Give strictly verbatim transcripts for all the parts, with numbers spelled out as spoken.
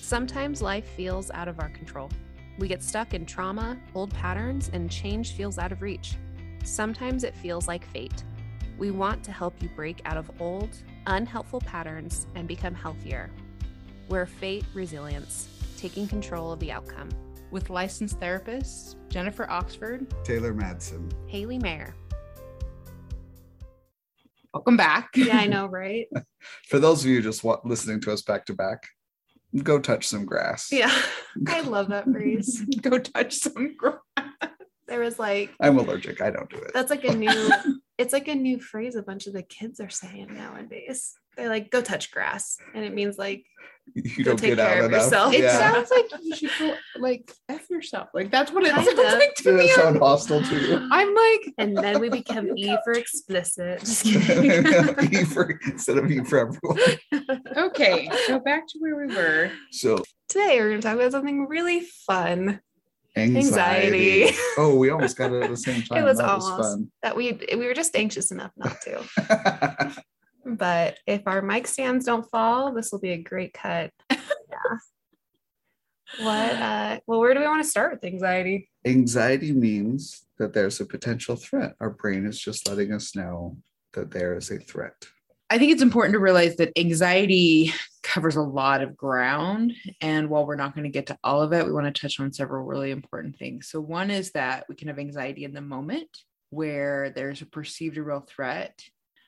Sometimes life feels out of our control. We get stuck in trauma, old patterns, and change feels out of reach. Sometimes it feels like fate. We want to help you break out of old, unhelpful patterns and become healthier. We're Fate Resilience, taking control of the outcome. With licensed therapists Jennifer Oxford, Taylor Madsen, Haley Mayer. Welcome back. Yeah, I know, right? For those of you just wa- listening to us back to back, go touch some grass. Yeah, I love that phrase. Go touch some grass. There was like, I'm allergic. I don't do it. that's like a new, it's like a new phrase a bunch of the kids are saying nowadays. They're like, go touch grass. And it means like, You go don't take get care out of enough. yourself. It Yeah. sounds like you should go like F yourself. Like that's what it Kind sounds of. like to Does me. it sound hostile to you? I'm like, and then we become E for explicit. Just kidding. E for instead of E for everyone. okay, so back to where we were. So Today we're going to talk about something really fun anxiety. Anxiety. Oh, we almost got it at the same time. It was that almost was that we we were just anxious enough not to. fun. But if our mic stands don't fall, this will be a great cut. Yeah. What? Uh, well, where do we want to start with anxiety? Anxiety means that there's a potential threat. Our brain is just letting us know that there is a threat. I think it's important to realize that anxiety covers a lot of ground. And while we're not going to get to all of it, we want to touch on several really important things. So one is that we can have anxiety in the moment where there's a perceived a real threat.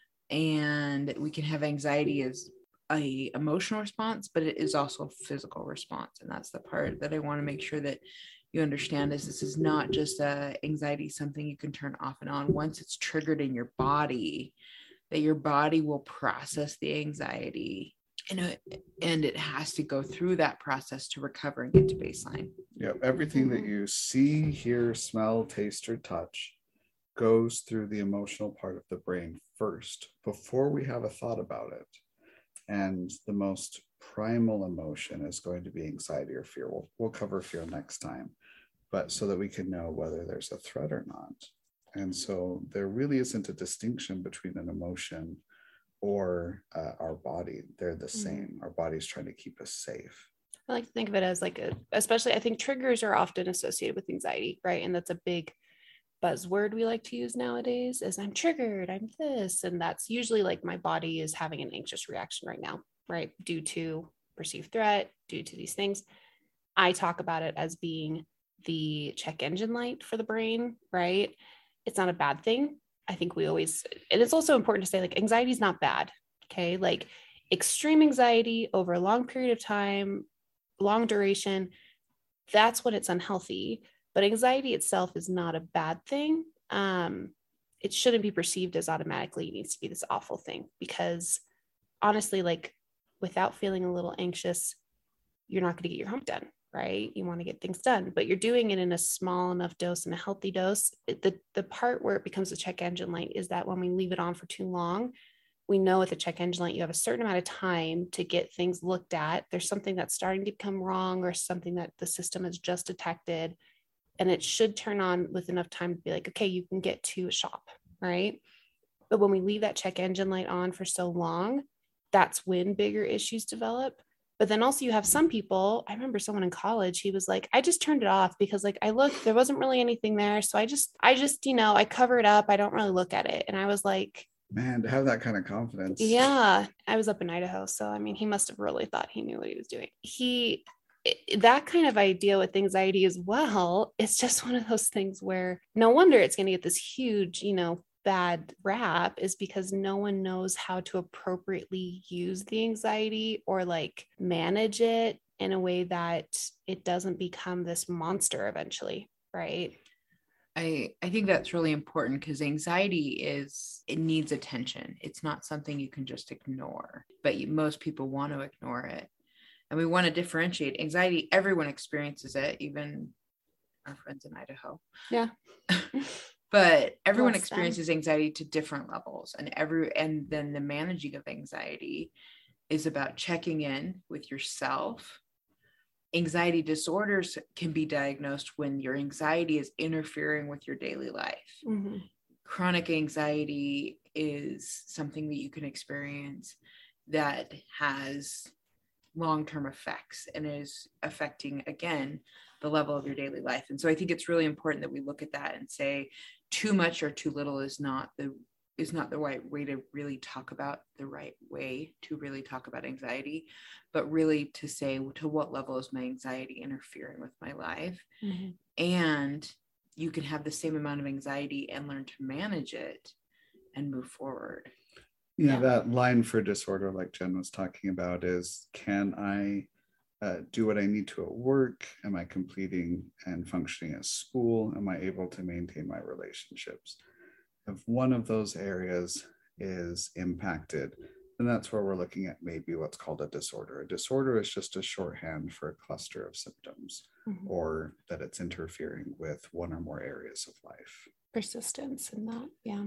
And we can have anxiety as a emotional response, but it is also a physical response. And that's the part that I want to make sure that you understand is this is not just a anxiety, something you can turn off and on. Once it's triggered in your body, that your body will process the anxiety and it, and it has to go through that process to recover and get to baseline. Yep. Everything that you see, hear, smell, taste, or touch goes through the emotional part of the brain first before we have a thought about it. And the most primal emotion is going to be anxiety or fear. We'll, we'll cover fear next time, but so that we can know whether there's a threat or not. And so there really isn't a distinction between an emotion or uh, our body. They're the same. Our body's trying to keep us safe. I like to think of it as like a, especially I think triggers are often associated with anxiety, right? And that's a big buzzword we like to use nowadays is I'm triggered, I'm this. And that's usually like my body is having an anxious reaction right now, right? Due to perceived threat, due to these things. I talk about it as being the check engine light for the brain, right? It's not a bad thing. I think we always, and it's also important to say like anxiety is not bad. Okay. Like extreme anxiety over a long period of time, long duration, that's when it's unhealthy. But anxiety itself is not a bad thing. Um, it shouldn't be perceived as automatically it needs to be this awful thing because honestly, like without feeling a little anxious, you're not going to get your homework done, right? You want to get things done, but you're doing it in a small enough dose and a healthy dose. It, the, the part where it becomes a check engine light is that when we leave it on for too long, we know with a check engine light, you have a certain amount of time to get things looked at. There's something that's starting to become wrong or something that the system has just detected. And it should turn on with enough time to be like, okay, you can get to a shop, right? But when we leave that check engine light on for so long, that's when bigger issues develop. But then also you have some people, I remember someone in college, he was like, I just turned it off because like I looked, there wasn't really anything there. So I just, I just, you know, I cover it up. I don't really look at it. And I was like, Man, to have that kind of confidence. yeah, I was up in Idaho. So, I mean, he must have really thought he knew what he was doing. He, that kind of idea with anxiety as well, it's just one of those things where no wonder it's going to get this huge, you know, bad rap is because no one knows how to appropriately use the anxiety or like manage it in a way that it doesn't become this monster eventually, right? I, I think that's really important because anxiety is, it needs attention. It's not something you can just ignore, but you, most people want to ignore it. And we want to differentiate anxiety. Everyone experiences it, even our friends in Idaho. Yeah. But everyone Bless experiences them. anxiety to different levels. And every, and then the managing of anxiety is about checking in with yourself. Anxiety disorders can be diagnosed when your anxiety is interfering with your daily life. Mm-hmm. Chronic anxiety is something that you can experience that has long-term effects and is affecting, again, the level of your daily life. And so I think it's really important that we look at that and say too much or too little is not the is not the right way to really talk about the right way to really talk about anxiety, but really to say, to what level is my anxiety interfering with my life? Mm-hmm. And you can have the same amount of anxiety and learn to manage it and move forward. Yeah, yeah. That line for disorder, like Jen was talking about, is, can I uh, do what I need to at work? Am I completing and functioning at school? Am I able to maintain my relationships? If one of those areas is impacted, then that's where we're looking at maybe what's called a disorder. A disorder is just a shorthand for a cluster of symptoms, mm-hmm. or that it's interfering with one or more areas of life. Persistence in that, yeah.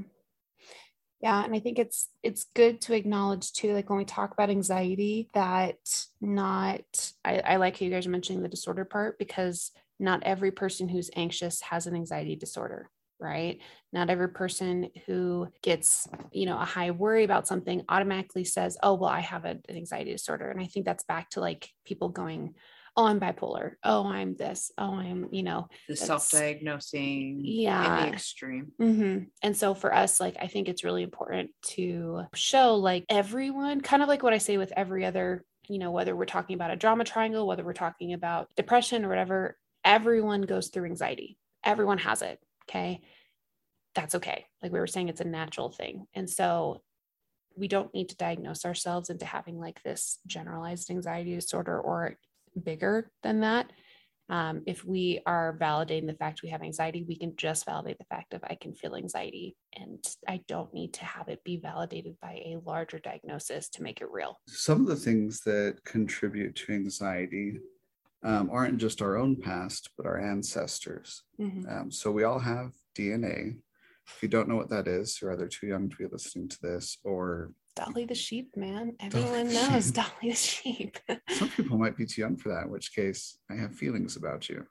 Yeah, and I think it's it's good to acknowledge too, like when we talk about anxiety, that not, I, I like how you guys are mentioning the disorder part, because not every person who's anxious has an anxiety disorder. Right? Not every person who gets, you know, a high worry about something automatically says, oh, well, I have an anxiety disorder. And I think that's back to like people going, oh, I'm bipolar. Oh, I'm this. Oh, I'm, you know, the self-diagnosing, yeah, in the extreme. Mm-hmm. And so for us, like, I think it's really important to show like everyone, kind of like what I say with every other, you know, whether we're talking about a drama triangle, whether we're talking about depression or whatever, everyone goes through anxiety. Everyone has it. Okay. That's okay. Like we were saying, it's a natural thing. And so we don't need to diagnose ourselves into having like this generalized anxiety disorder or bigger than that. Um, if we are validating the fact we have anxiety, we can just validate the fact of I can feel anxiety, and I don't need to have it be validated by a larger diagnosis to make it real. Some of the things that contribute to anxiety Um, aren't just our own past, but our ancestors. Mm-hmm. Um, so we all have D N A. If you don't know what that is, you're either too young to be listening to this, or Dolly the sheep, man. Everyone Dolly knows sheep. Dolly the sheep. Some people might be too young for that, in which case I have feelings about you.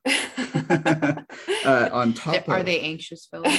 uh, on top Are of, they anxious, Phyllis?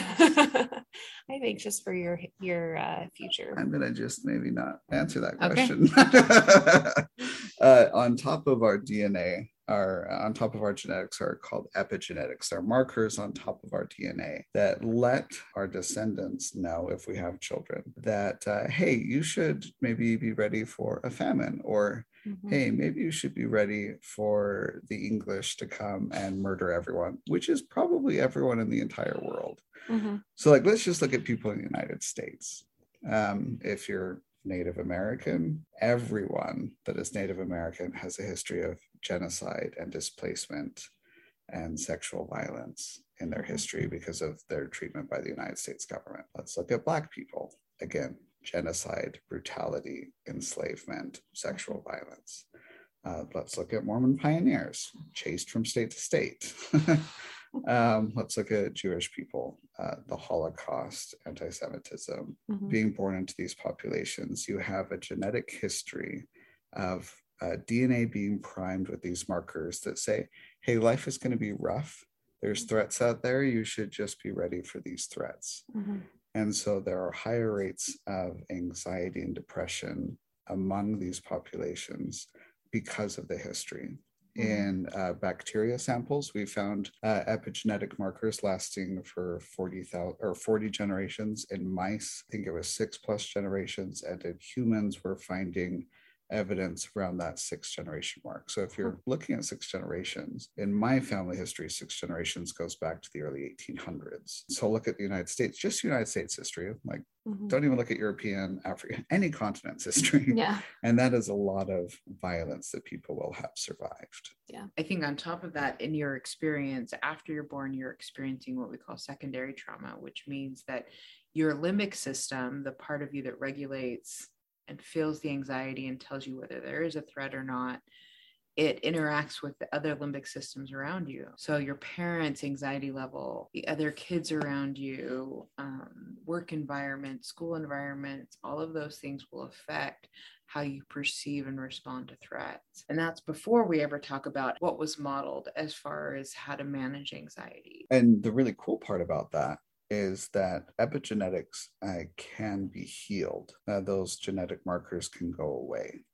I'm anxious for your your uh, future. I'm gonna just maybe not answer that question. Okay. uh, on top of our D N A, our uh, on top of our genetics are called epigenetics. They're markers on top of our D N A that let our descendants know, if we have children, that uh, hey, you should maybe be ready for a famine, or mm-hmm. hey, maybe you should be ready for the English to come and murder everyone, which is probably everyone in the entire world. Mm-hmm. So like, let's just look at people in the United States. Um, if you're Native American, everyone that is Native American has a history of genocide and displacement and sexual violence in their history because of their treatment by the United States government. Let's look at Black people. Again, genocide, brutality, enslavement, sexual violence. Uh, let's look at Mormon pioneers, chased from state to state. Um, let's look at Jewish people, uh, the Holocaust, anti-Semitism, mm-hmm. being born into these populations. You have a genetic history of uh, D N A being primed with these markers that say, hey, life is going to be rough. There's threats out there. You should just be ready for these threats. Mm-hmm. And so there are higher rates of anxiety and depression among these populations because of the history. In uh, bacteria samples, we found uh, epigenetic markers lasting for forty thousand or forty generations. In mice, I think it was six plus generations, and in humans, we're finding evidence around that six generation mark. So if you're looking at six generations, in my family history, six generations goes back to the early eighteen hundreds. So look at the United States, just United States history, like mm-hmm. don't even look at European, African, any continent's history. Yeah. And that is a lot of violence that people will have survived. Yeah. I think on top of that, in your experience, after you're born, you're experiencing what we call secondary trauma, which means that your limbic system, the part of you that regulates and feels the anxiety and tells you whether there is a threat or not, it interacts with the other limbic systems around you. So your parents' anxiety level, the other kids around you, um, work environment, school environments, all of those things will affect how you perceive and respond to threats. And that's before we ever talk about what was modeled as far as how to manage anxiety. And the really cool part about that is that epigenetics uh, can be healed. Uh, those genetic markers can go away.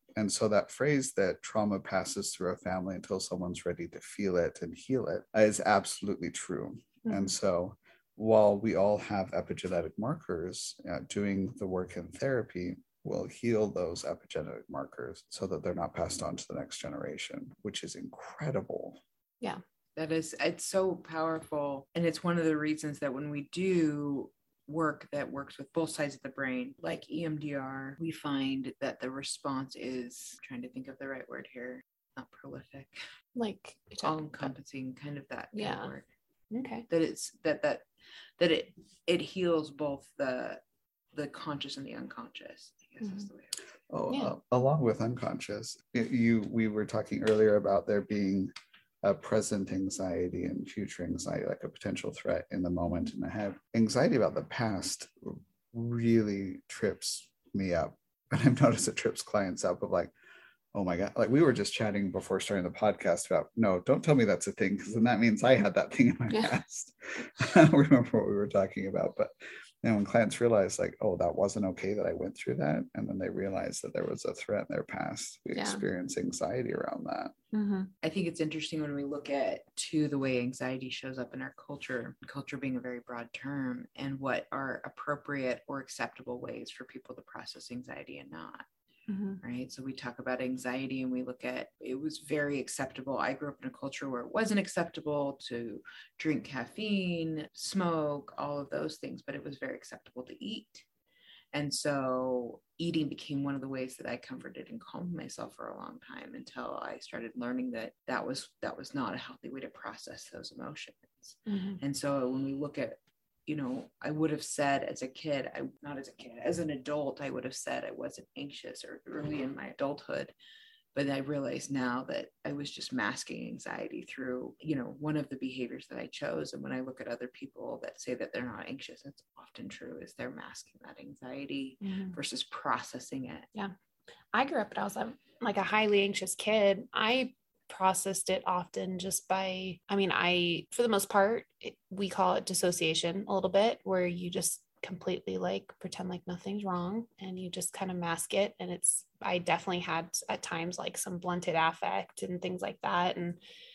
And so that phrase that trauma passes through a family until someone's ready to feel it and heal it is absolutely true. Mm-hmm. And so while we all have epigenetic markers, uh, doing the work in therapy will heal those epigenetic markers so that they're not passed on to the next generation, which is incredible. Yeah. That is, it's so powerful. And it's one of the reasons that when we do work that works with both sides of the brain, like E M D R, we find that the response is, I'm trying to think of the right word here, not prolific, like all encompassing, kind of that kind yeah of word. Okay. That it's that that that it it heals both the the conscious and the unconscious, I guess. Mm-hmm. Is the way I would say. Oh, yeah. uh, along with unconscious, it, you we were talking earlier about there being a present anxiety and future anxiety, like a potential threat in the moment and ahead. Anxiety about the past really trips me up. And I've noticed it trips clients up of like, oh my God, like we were just chatting before starting the podcast about, no, don't tell me that's a thing, because then that means I had that thing in my yeah. past. I don't remember what we were talking about, but and when clients realize like, oh, that wasn't okay that I went through that, and then they realize that there was a threat in their past, we yeah. experience anxiety around that. Mm-hmm. I think it's interesting when we look at too the way anxiety shows up in our culture, culture being a very broad term, and what are appropriate or acceptable ways for people to process anxiety and not. Mm-hmm. Right. So we talk about anxiety and we look at, it was very acceptable. I grew up in a culture where it wasn't acceptable to drink caffeine, smoke, all of those things, but it was very acceptable to eat. And so eating became one of the ways that I comforted and calmed myself for a long time, until I started learning that that was, that was not a healthy way to process those emotions. Mm-hmm. And so when we look at, you know, I would have said as a kid, I not as a kid, as an adult, I would have said I wasn't anxious, or early in my adulthood. But I realize now that I was just masking anxiety through, you know, one of the behaviors that I chose. And when I look at other people that say that they're not anxious, that's often true, is they're masking that anxiety mm-hmm. versus processing it. Yeah. I grew up and I was like a highly anxious kid. I processed it often just by, I mean, I, for the most part, it, we call it dissociation a little bit, where you just completely like pretend like nothing's wrong and you just kind of mask it. And it's, I definitely had at times like some blunted affect and things like that. And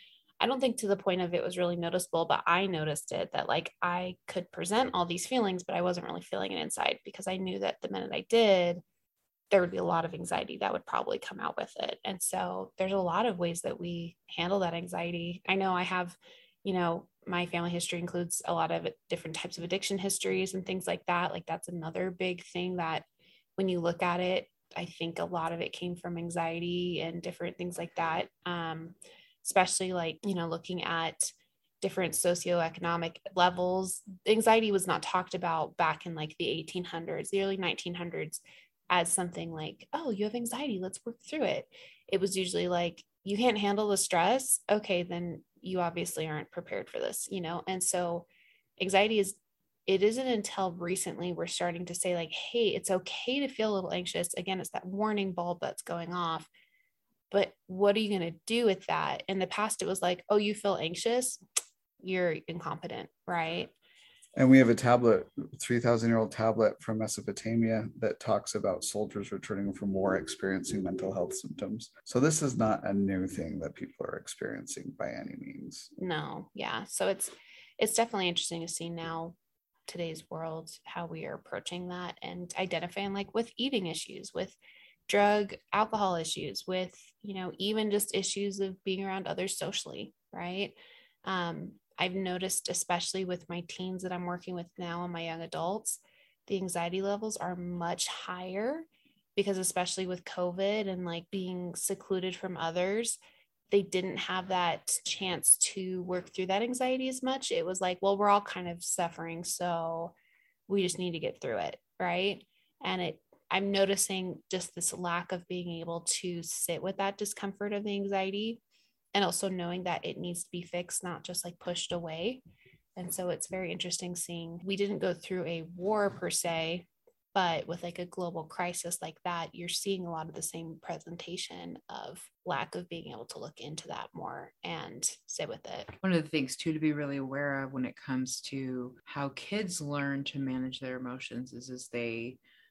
I don't think to the point of it was really noticeable, but I noticed it, that like I could present all these feelings, but I wasn't really feeling it inside, because I knew that the minute I did, there would be a lot of anxiety that would probably come out with it. And so there's a lot of ways that we handle that anxiety. I know I have, you know, my family history includes a lot of different types of addiction histories and things like that. Like that's another big thing that when you look at it, I think a lot of it came from anxiety and different things like that. Um, especially like, you know, looking at different socioeconomic levels. Anxiety was not talked about back in like the eighteen hundreds, the early nineteen hundreds, as something like, oh, you have anxiety, let's work through it. It was usually like, you can't handle the stress. Okay, then you obviously aren't prepared for this, you know? And so anxiety is, it isn't until recently we're starting to say like, hey, it's okay to feel a little anxious. Again, it's that warning bulb that's going off. But what are you going to do with that? In the past, it was like, oh, you feel anxious, you're incompetent, right? And we have a tablet, three thousand year old tablet from Mesopotamia that talks about soldiers returning from war experiencing mental health symptoms. So this is not a new thing that people are experiencing by any means. No, yeah. So it's it's definitely interesting to see now, today's world, how we are approaching that and identifying like with eating issues, with drug, alcohol issues, with, you know, even just issues of being around others socially, right? Um, I've noticed, especially with my teens that I'm working with now and my young adults, the anxiety levels are much higher because especially with COVID and like being secluded from others, they didn't have that chance to work through that anxiety as much. It was like, well, we're all kind of suffering, so we just need to get through it, right? And it, I'm noticing just this lack of being able to sit with that discomfort of the anxiety, and also knowing that it needs to be fixed, not just like pushed away. And so it's very interesting seeing, we didn't go through a war per se, but with like a global crisis like that, you're seeing a lot of the same presentation of lack of being able to look into that more and sit with it. One of the things too to be really aware of when it comes to how kids learn to manage their emotions is, is they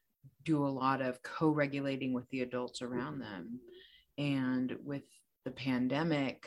do a lot of co-regulating with the adults around them. And with the pandemic,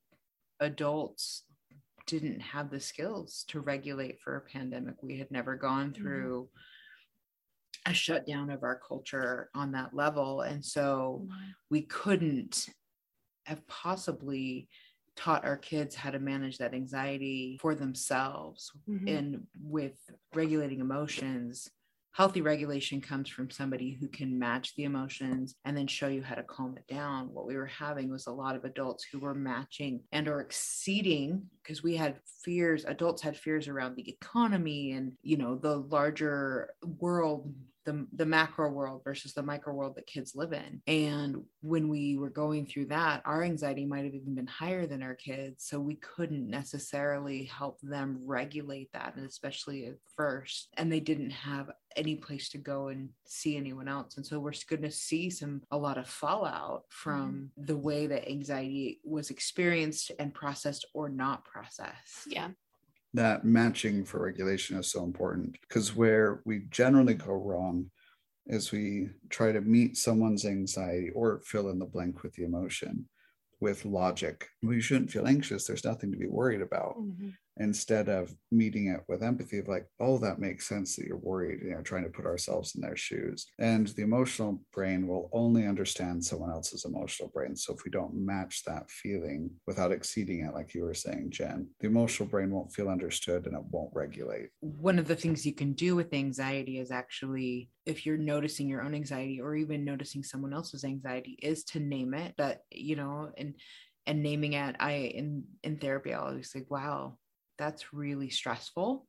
adults didn't have the skills to regulate for a pandemic. We had never gone through mm-hmm. a shutdown of our culture on that level. And so mm-hmm. we couldn't have possibly taught our kids how to manage that anxiety for themselves. Mm-hmm. And with regulating emotions, healthy regulation comes from somebody who can match the emotions and then show you how to calm it down. What we were having was a lot of adults who were matching and or exceeding, because we had fears, adults had fears around the economy and, you know, the larger world, the, the macro world versus the micro world that kids live in. And when we were going through that, our anxiety might have even been higher than our kids. So we couldn't necessarily help them regulate that, and especially at first. And they didn't have any place to go and see anyone else. And so we're going to see some, a lot of fallout from mm-hmm. the way that anxiety was experienced and processed or not processed. Yeah. That matching for regulation is so important, because where we generally go wrong is we try to meet someone's anxiety or fill in the blank with the emotion with logic. Well, you shouldn't feel anxious. There's nothing to be worried about. Mm-hmm. Instead of meeting it with empathy of like, oh, that makes sense that you're worried, you know, trying to put ourselves in their shoes. And the emotional brain will only understand someone else's emotional brain. So if we don't match that feeling without exceeding it, like you were saying, Jen, the emotional brain won't feel understood and it won't regulate. One of the things you can do with anxiety is actually, if you're noticing your own anxiety or even noticing someone else's anxiety, is to name it. But, you know, and and naming it, I in in therapy, I always say, wow, that's really stressful,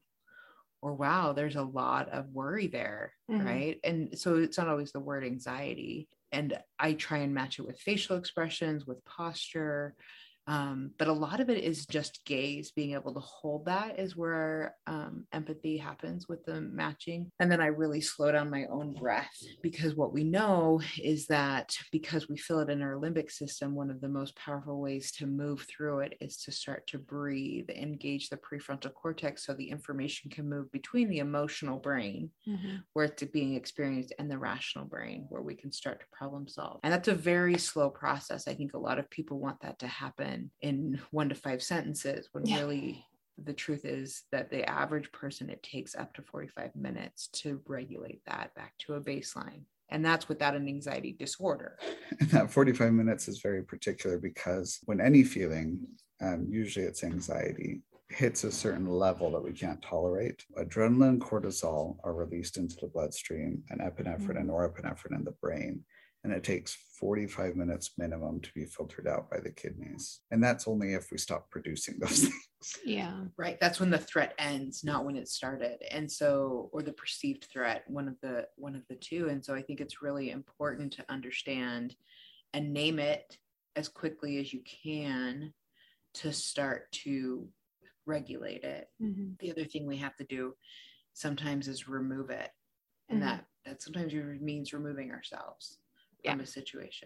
or wow, there's a lot of worry there. Mm-hmm. Right. And so it's not always the word anxiety. And I try and match it with facial expressions, with posture. Um, but a lot of it is just gaze. Being able to hold that is where um, empathy happens with the matching. And then I really slow down my own breath, because what we know is that because we feel it in our limbic system, one of the most powerful ways to move through it is to start to breathe, engage the prefrontal cortex, so the information can move between the emotional brain, mm-hmm. where it's being experienced, and the rational brain, where we can start to problem solve. And that's a very slow process. I think a lot of people want that to happen in one to five sentences, when yeah. really the truth is that the average person, it takes up to forty-five minutes to regulate that back to a baseline. And that's without an anxiety disorder. And that forty-five minutes is very particular, because when any feeling, um, usually it's anxiety, hits a certain level that we can't tolerate, adrenaline and cortisol are released into the bloodstream, and epinephrine mm-hmm. and norepinephrine in the brain. And it takes forty-five minutes minimum to be filtered out by the kidneys. And that's only if we stop producing those things. Yeah. Right. That's when the threat ends, not when it started. And so, or the perceived threat, one of the, one of the two. And so I think it's really important to understand and name it as quickly as you can to start to regulate it. Mm-hmm. The other thing we have to do sometimes is remove it. And mm-hmm. that, that sometimes means removing ourselves from yeah. a situation.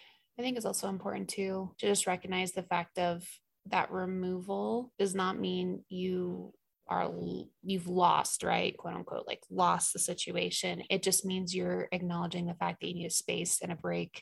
I think it's also important too to just recognize the fact of that removal does not mean you are you've lost, right, quote unquote, like lost the situation. It just means you're acknowledging the fact that you need a space and a break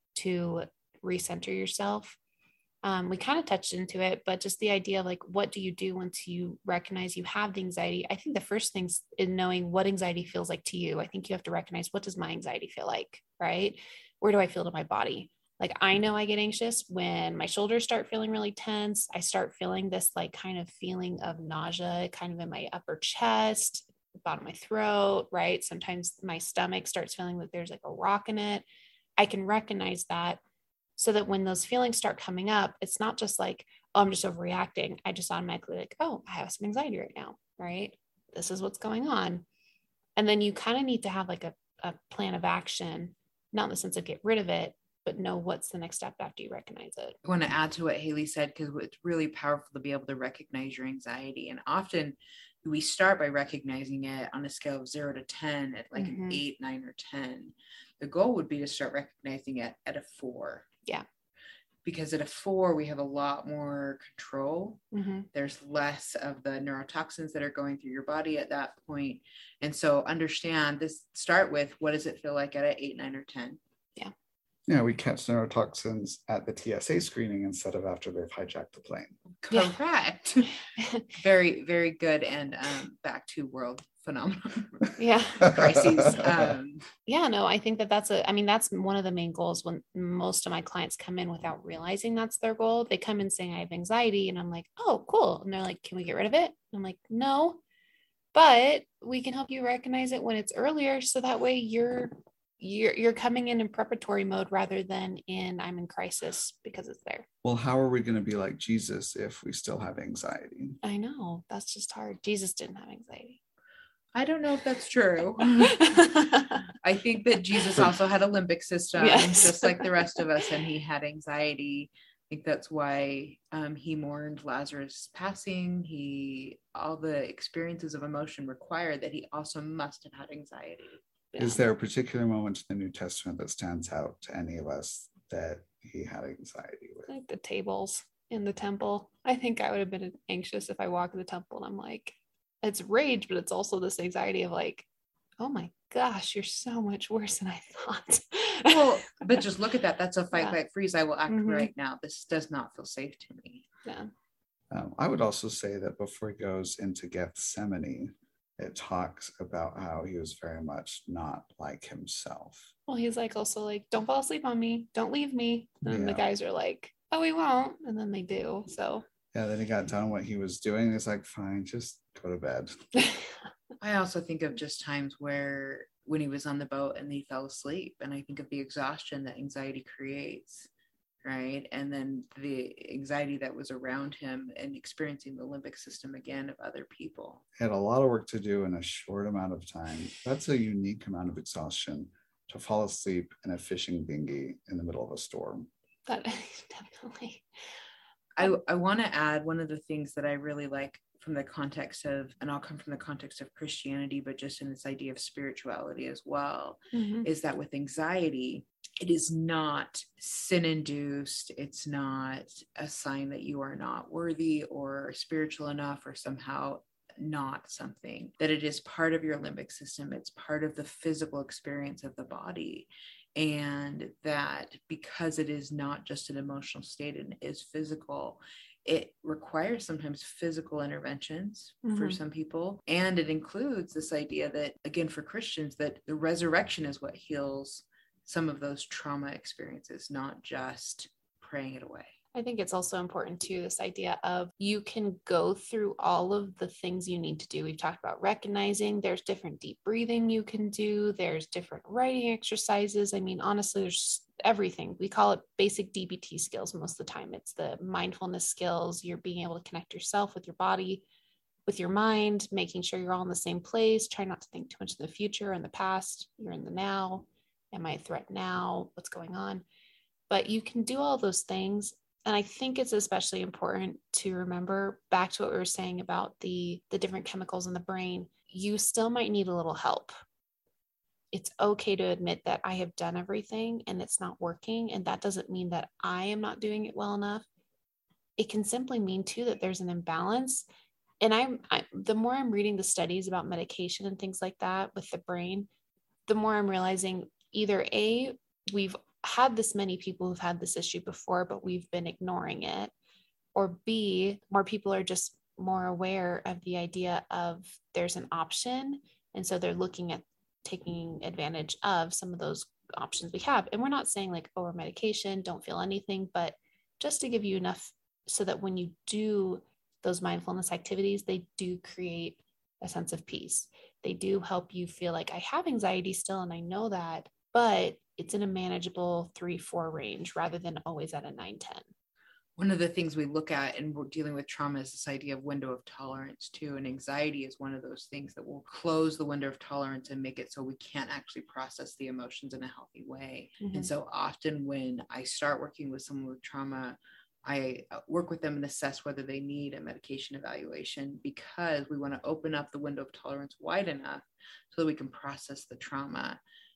to recenter yourself. Um, we kind of touched into it, but just the idea of like, what do you do once you recognize you have the anxiety? I think the first thing's in knowing what anxiety feels like to you. I think you have to recognize, what does my anxiety feel like, right? Where do I feel to my body? Like, I know I get anxious when my shoulders start feeling really tense. I start feeling this like kind of feeling of nausea, kind of in my upper chest, bottom of my throat, right? Sometimes my stomach starts feeling like there's like a rock in it. I can recognize that, so that when those feelings start coming up, it's not just like, oh, I'm just overreacting. I just automatically like, oh, I have some anxiety right now, right? This is what's going on. And then you kind of need to have like a, a plan of action, not in the sense of get rid of it, but know what's the next step after you recognize it. I want to add to what Haley said, because it's really powerful to be able to recognize your anxiety. And often we start by recognizing it on a scale of zero to ten at like mm-hmm. an eight, nine, or ten. The goal would be to start recognizing it at a four. Yeah. because at a four, we have a lot more control. Mm-hmm. There's less of the neurotoxins that are going through your body at that point. And so understand this, start with, what does it feel like at an eight, nine, or ten? Yeah. Yeah, we catch neurotoxins at the T S A screening instead of after they've hijacked the plane. Correct. Yeah. Very, very good. And um, back to world phenomenon. Yeah. Crises. Um, yeah, no, I think that that's a, I mean, that's one of the main goals when most of my clients come in without realizing that's their goal. They come in saying, I have anxiety. And I'm like, oh, cool. And they're like, can we get rid of it? I'm like, no, but we can help you recognize it when it's earlier. So that way you're, you're, you're coming in in preparatory mode rather than in, I'm in crisis because it's there. Well, how are we going to be like Jesus if we still have anxiety? I know, that's just hard. Jesus didn't have anxiety. I don't know if that's true. I think that Jesus also had a limbic system, yes. just like the rest of us, and he had anxiety. I think that's why um, he mourned Lazarus' passing. He, all the experiences of emotion require that he also must have had anxiety. Yeah. Is there a particular moment in the New Testament that stands out to any of us that he had anxiety with? Like the tables in the temple. I think I would have been anxious if I walked in the temple and I'm like, it's rage, but it's also this anxiety of like, oh my gosh, you're so much worse than I thought. Well, but just look at that. That's a fight, yeah. flight, freeze. I will act mm-hmm. right now. This does not feel safe to me. Yeah. Um, I would also say that before he goes into Gethsemane, it talks about how he was very much not like himself. Well, he's like also like, don't fall asleep on me. Don't leave me. And yeah. the guys are like, oh, we won't. And then they do. So yeah, then he got done what he was doing. It's like, fine, just go to bed. I also think of just times where when he was on the boat and he fell asleep, and I think of the exhaustion that anxiety creates, right? And then the anxiety that was around him and experiencing the limbic system again of other people. He had a lot of work to do in a short amount of time. That's a unique amount of exhaustion, to fall asleep in a fishing dinghy in the middle of a storm. That definitely. I, I want to add one of the things that I really like from the context of, and I'll come from the context of Christianity, but just in this idea of spirituality as well, mm-hmm. is that with anxiety, it is not sin-induced. It's not a sign that you are not worthy or spiritual enough or somehow not something, that it is part of your limbic system. It's part of the physical experience of the body. And that because it is not just an emotional state and is physical, it requires sometimes physical interventions mm-hmm. for some people. And it includes this idea that, again, for Christians, that the resurrection is what heals some of those trauma experiences, not just praying it away. I think it's also important too, this idea of you can go through all of the things you need to do. We've talked about recognizing there's different deep breathing you can do. There's different writing exercises. I mean, honestly, there's everything. We call it basic D B T skills most of the time. It's the mindfulness skills. You're being able to connect yourself with your body, with your mind, making sure you're all in the same place. Try not to think too much in the future or in the past. You're in the now. Am I a threat now? What's going on? But you can do all those things. And I think it's especially important to remember back to what we were saying about the, the different chemicals in the brain. You still might need a little help. It's okay to admit that I have done everything and it's not working. And that doesn't mean that I am not doing it well enough. It can simply mean too that there's an imbalance. And I'm I, the more I'm reading the studies about medication and things like that with the brain, the more I'm realizing either A, we've had this many people who've had this issue before, but we've been ignoring it, or B, more people are just more aware of the idea of there's an option. And so they're looking at taking advantage of some of those options we have. And we're not saying like, oh, medication, don't feel anything, but just to give you enough so that when you do those mindfulness activities, they do create a sense of peace. They do help you feel like I have anxiety still, and I know that, but it's in a manageable three, four range rather than always at a nine, ten. One of the things we look at and we're dealing with trauma is this idea of window of tolerance too. And anxiety is one of those things that will close the window of tolerance and make it so we can't actually process the emotions in a healthy way. Mm-hmm. And so often when I start working with someone with trauma, I work with them and assess whether they need a medication evaluation, because we want to open up the window of tolerance wide enough so that we can process the trauma.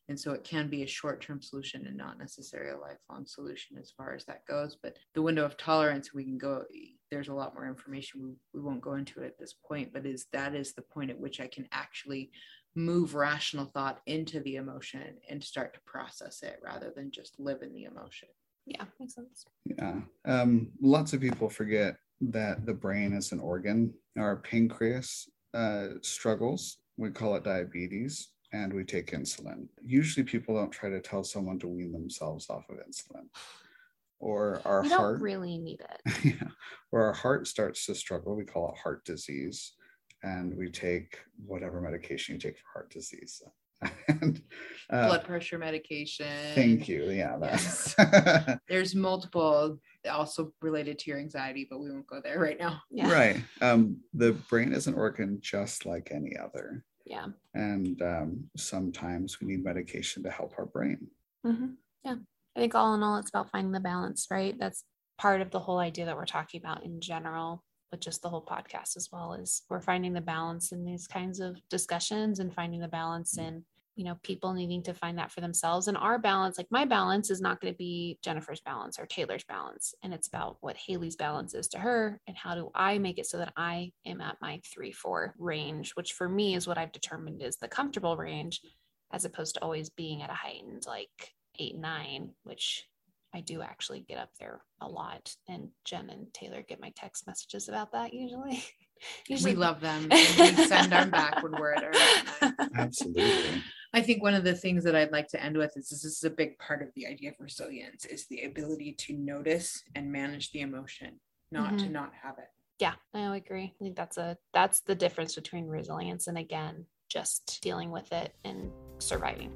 And so it can be a short-term solution and not necessarily a lifelong solution as far as that goes. But the window of tolerance, we can go, there's a lot more information. We, we won't go into it at this point, but is that is the point at which I can actually move rational thought into the emotion and start to process it rather than just live in the emotion. Yeah, makes sense. Yeah. Um, lots of people forget that the brain is an organ. Our pancreas uh, struggles. We call it diabetes, and we take insulin. Usually people don't try to tell someone to wean themselves off of insulin. Or our we heart. don't really need it. Yeah. Or our heart starts to struggle. We call it heart disease. And we take whatever medication you take for heart disease. and, uh, blood pressure medication. Thank you. Yeah. That's yes. There's multiple also related to your anxiety, but we won't go there right now. Yeah. Right. Um, the brain is an organ just like any other. Yeah. And um, sometimes we need medication to help our brain. Mm-hmm. Yeah. I think all in all, it's about finding the balance, right? That's part of the whole idea that we're talking about in general, but just the whole podcast as well, is we're finding the balance in these kinds of discussions and finding the balance in, you know, people needing to find that for themselves. And our balance, like my balance is not going to be Jennifer's balance or Taylor's balance. And it's about what Haley's balance is to her and how do I make it so that I am at my three, four range, which for me is what I've determined is the comfortable range, as opposed to always being at a heightened like eight, nine, which I do actually get up there a lot, and Jen and Taylor get my text messages about that usually. usually. We love them. And we send them back when we're at our Absolutely. I think one of the things that I'd like to end with is this is a big part of the idea of resilience, is the ability to notice and manage the emotion, not mm-hmm. to not have it. Yeah, I agree. I think that's a that's the difference between resilience and, again, just dealing with it and surviving.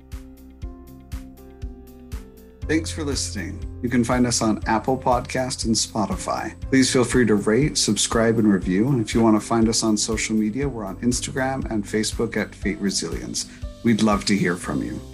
Thanks for listening. You can find us on Apple Podcasts and Spotify. Please feel free to rate, subscribe, and review. And if you want to find us on social media, we're on Instagram and Facebook at Fate Resilience. We'd love to hear from you.